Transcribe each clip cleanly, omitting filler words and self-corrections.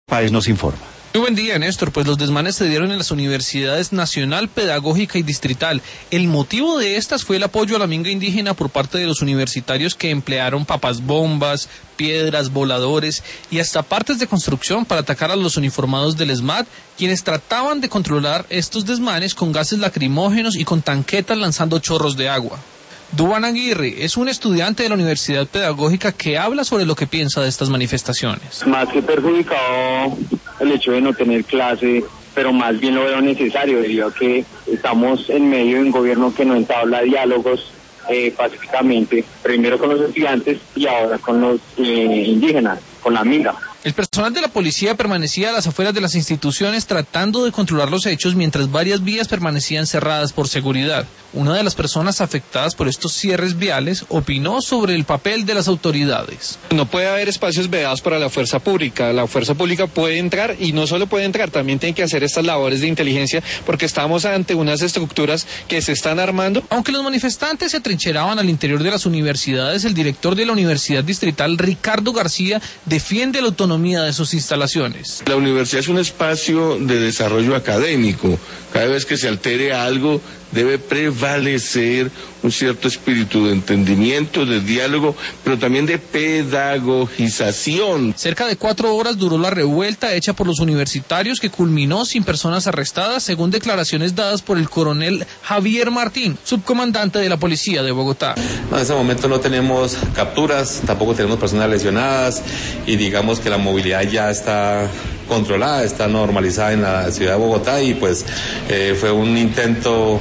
Páez nos informa. Muy buen día, Néstor. Pues los desmanes se dieron en las universidades Nacional, Pedagógica y Distrital. El motivo de estas fue el apoyo a la minga indígena por parte de los universitarios que emplearon papas bombas, piedras, voladores y hasta partes de construcción para atacar a los uniformados del SMAT, quienes trataban de controlar estos desmanes con gases lacrimógenos y con tanquetas lanzando chorros de agua. Duván Aguirre es un estudiante de la Universidad Pedagógica que habla sobre lo que piensa de estas manifestaciones. Más que perjudicado el hecho de no tener clase, pero más bien lo veo necesario debido a que estamos en medio de un gobierno que no entabla diálogos pacíficamente, primero con los estudiantes y ahora con los indígenas, con la minga. El personal de la policía permanecía a las afueras de las instituciones tratando de controlar los hechos mientras varias vías permanecían cerradas por seguridad. Una de las personas afectadas por estos cierres viales opinó sobre el papel de las autoridades. No puede haber espacios vedados para la fuerza pública. La fuerza pública puede entrar y no solo puede entrar, también tiene que hacer estas labores de inteligencia porque estamos ante unas estructuras que se están armando. Aunque los manifestantes se atrincheraban al interior de las universidades, el director de la Universidad Distrital, Ricardo García, defiende la autonomía de sus instalaciones. La universidad es un espacio de desarrollo académico. Cada vez que se altere algo, debe prevalecer un cierto espíritu de entendimiento, de diálogo, pero también de pedagogización. Cerca de 4 horas duró la revuelta hecha por los universitarios que culminó sin personas arrestadas, según declaraciones dadas por el coronel Javier Martín, subcomandante de la policía de Bogotá. No, en ese momento no tenemos capturas, tampoco tenemos personas lesionadas y digamos que la movilidad ya está controlada, está normalizada en la ciudad de Bogotá y pues fue un intento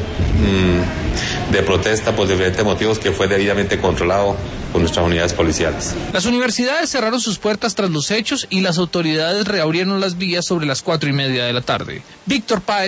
de protesta por diferentes motivos que fue debidamente controlado por nuestras unidades policiales. Las universidades cerraron sus puertas tras los hechos y las autoridades reabrieron las vías sobre las 4:30 de la tarde. Víctor Páez.